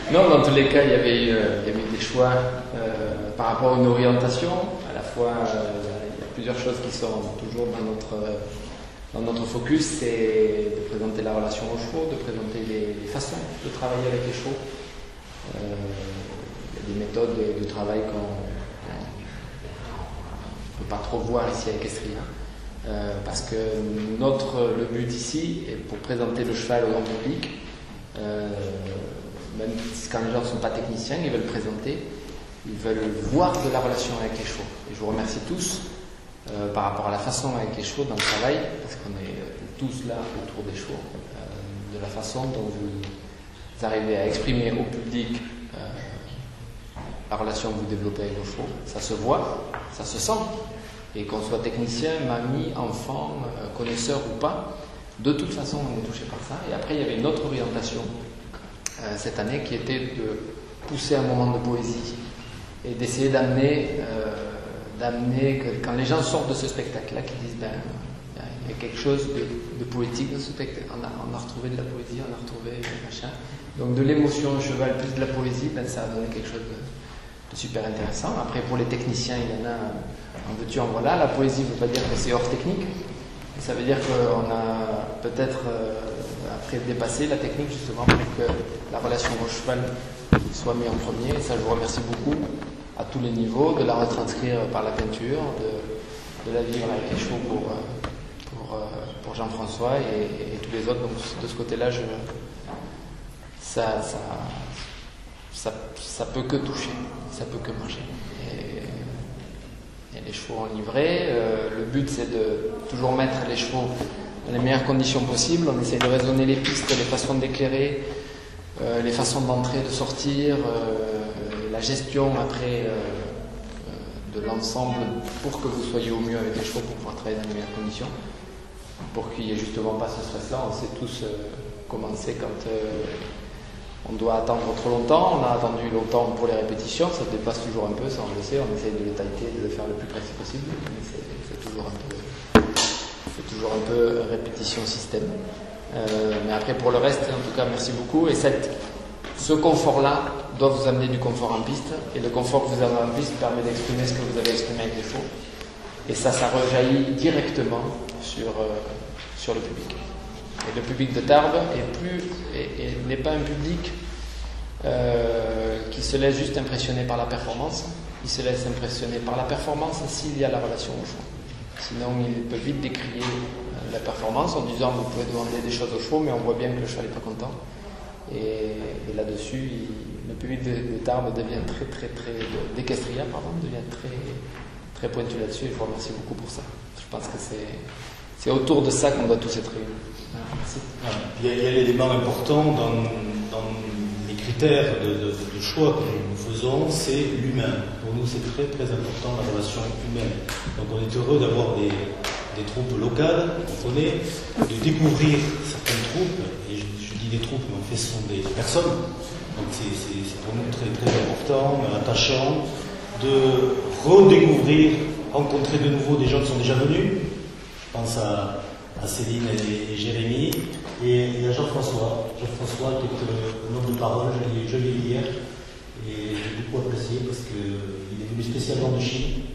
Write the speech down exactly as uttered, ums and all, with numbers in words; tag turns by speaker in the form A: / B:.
A: Non, dans tous les cas, il y avait eu, euh, il y avait eu des choix euh, par rapport à une orientation. À la fois, euh, il y a plusieurs choses qui sont toujours dans notre, euh, dans notre focus, c'est de présenter la relation aux chevaux, de présenter les, les façons de travailler avec les chevaux. Euh, il y a des méthodes de, de travail qu'on ne peut pas trop voir ici à Equestria. Euh, parce que notre, le but ici est pour présenter le cheval au grand public. Euh, Même quand les gens ne sont pas techniciens, ils veulent présenter, ils veulent voir de la relation avec les chevaux. Et je vous remercie tous euh, par rapport à la façon avec les chevaux dans le travail, parce qu'on est tous là autour des chevaux, euh, de la façon dont vous arrivez à exprimer au public euh, la relation que vous développez avec vos chevaux. Ça se voit, ça se sent. Et qu'on soit technicien, mamie, enfant, euh, connaisseur ou pas, de toute façon on est touché par ça. Et après il y avait une autre orientation Euh, cette année qui était de pousser un moment de poésie et d'essayer d'amener, euh, d'amener que quand les gens sortent de ce spectacle-là, qu'ils disent ben, il y a quelque chose de, de poétique dans ce spectacle, on a, on a retrouvé de la poésie, on a retrouvé machin. Donc de l'émotion au cheval plus de la poésie, ben, ça a donné quelque chose de, de super intéressant. Après pour les techniciens, il y en a en veux-tu en voilà. La poésie ne veut pas dire que c'est hors technique. Ça veut dire qu'on a peut-être euh, après dépassé la technique justement pour que la relation au cheval soit mise en premier. Et ça, je vous remercie beaucoup à tous les niveaux, de la retranscrire par la peinture, de, de la vivre avec les chevaux pour, pour, pour Jean-François et, et tous les autres. Donc de ce côté-là, je, ça, ça, ça, ça peut que toucher, ça peut que marcher. Et, et les chevaux en livrée, euh, le but c'est de toujours mettre les chevaux dans les meilleures conditions possibles. On essaie de raisonner les pistes, les façons d'éclairer, euh, les façons d'entrer, de sortir, euh, la gestion après euh, de l'ensemble pour que vous soyez au mieux avec les chevaux pour pouvoir travailler dans les meilleures conditions, pour qu'il n'y ait justement pas ce stress-là. On sait tous euh, comment c'est quand euh, on doit attendre trop longtemps. On a attendu longtemps pour les répétitions, ça dépasse toujours un peu, ça on le sait, on essaye de les tailler, de les faire le plus précis possible, mais c'est, c'est toujours un peu... C'est toujours un peu répétition système. Euh, mais après, pour le reste, en tout cas, merci beaucoup. Et cette, ce confort-là doit vous amener du confort en piste. Et le confort que vous avez en piste permet d'exprimer ce que vous avez exprimé avec les chevaux. Et ça, ça rejaillit directement sur, euh, sur le public. Et le public de Tarbes est plus, est, est, n'est pas un public euh, qui se laisse juste impressionner par la performance. Il se laisse impressionner par la performance s'il y a la relation au chevaux. Sinon, il peut vite décrier euh, la performance en disant vous pouvez demander des choses aux chevaux, mais on voit bien que le cheval n'est pas content. Et, et là-dessus, il, le public de, de Tarbes devient très, très, très, d'Equestria, pardon, devient très, très pointu là-dessus. Et je vous remercie beaucoup pour ça. Je pense que c'est, c'est autour de ça qu'on doit tous être réunis. Merci.
B: Il y a, il y a l'élément important dans, dans les critères de, de, de choix que nous faisons, c'est l'humain. Pour nous, c'est très très important la relation humaine. Donc on est heureux d'avoir des, des troupes locales, on connaît, de découvrir certaines troupes, et je, je dis des troupes, mais en fait ce sont des personnes. Donc c'est, c'est, c'est pour nous très très important, attachant, de redécouvrir, rencontrer de nouveau des gens qui sont déjà venus. Je pense à, à Céline et, et Jérémy, et, et à Jean-François. Jean-François qui est un homme de parole, je l'ai, je l'ai hier. Et j'ai beaucoup apprécié parce qu'il est venu spécialement de Chine.